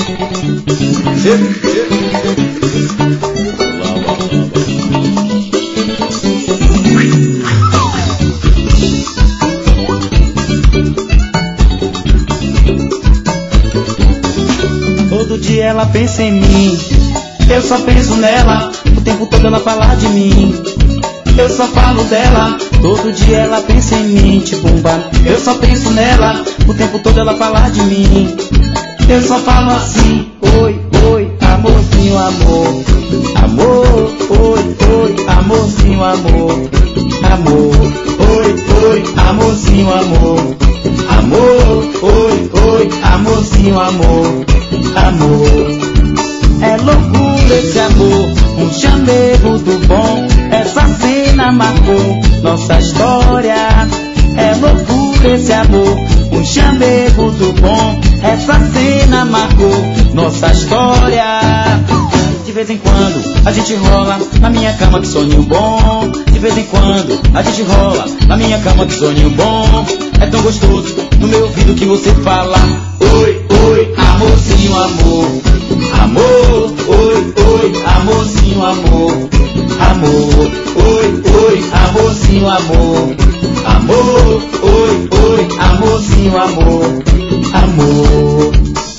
Todo dia ela pensa em mim, eu só penso nela, o tempo todo ela fala de mim, eu só falo dela. Todo dia ela pensa em mim, tibumba, eu só penso nela, o tempo todo ela fala de mim, eu só falo assim: oi, oi, amorzinho, amor, amor, oi, oi, amorzinho, amor, amor, oi, oi, amorzinho, amor, amor, oi, oi, amorzinho, amor, amor. É loucura esse amor, um chamego do bom, essa cena marcou nossa história. É loucura esse amor, um chamego do bom, essa cena marcou nossa história. De vez em quando a gente rola na minha cama, que sonho bom. De vez em quando a gente rola na minha cama, que sonho bom. É tão gostoso no meu ouvido que você fala: oi, oi, amorzinho, amor, amor, oi, oi, amorzinho, amor, amor, oi, oi, amorzinho, amor, amor, oi, oi, amorzinho, amor, amor.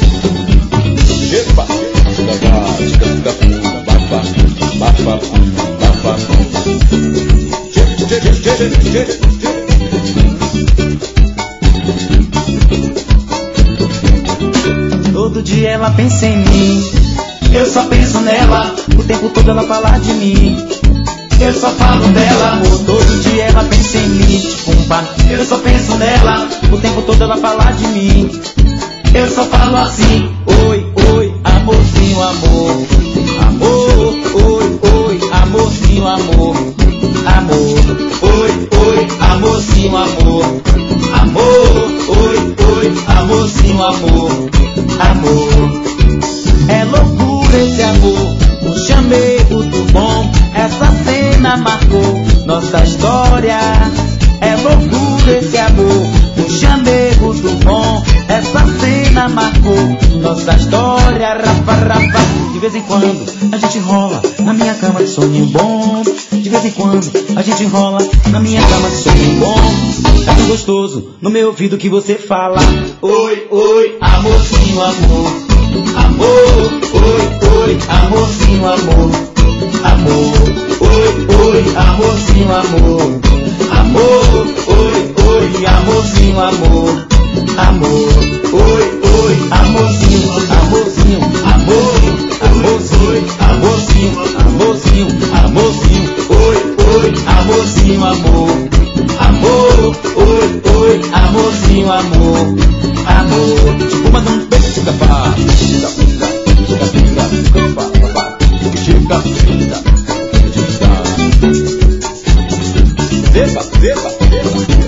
Epa, todo dia ela pensa em mim, eu só penso nela, o tempo todo ela fala de mim, eu só falo dela, amor. Todo dia ela pensa em mim, pumba, eu só penso nela, o tempo todo ela fala de mim, eu só falo assim: oi, oi, amorzinho, amor, amor, oi, oi, amorzinho, amor, amor, oi, oi, amorzinho, amor, amor, oi, oi, amorzinho, amor, amor. É loucura esse amor, um chamego do bom, essa cena marcou nossa história. É loucura esse amor, um chamego do bom, essa cena marcou nossa história. Rafa, rafa. De vez em quando a gente rola na minha cama, que sonho bom. De vez em quando a gente rola na minha cama, que sonho bom. É tão gostoso no meu ouvido que você fala: oi, oi, amorzinho, amor, amor, oi, oi, amorzinho, amor, amor, oi, oi, amorzinho, amor, amor, oi, oi, amorzinho, amor, amor, oi, oi, amorzinho, amorzinho, amor, amorzinho, amorzinho, amorzinho, amorzinho, oi, oi, amorzinho, amor, amor, oi, oi, amorzinho, amor, amor. Tipo, manda um beijo de cafá. Epa, epa, epa.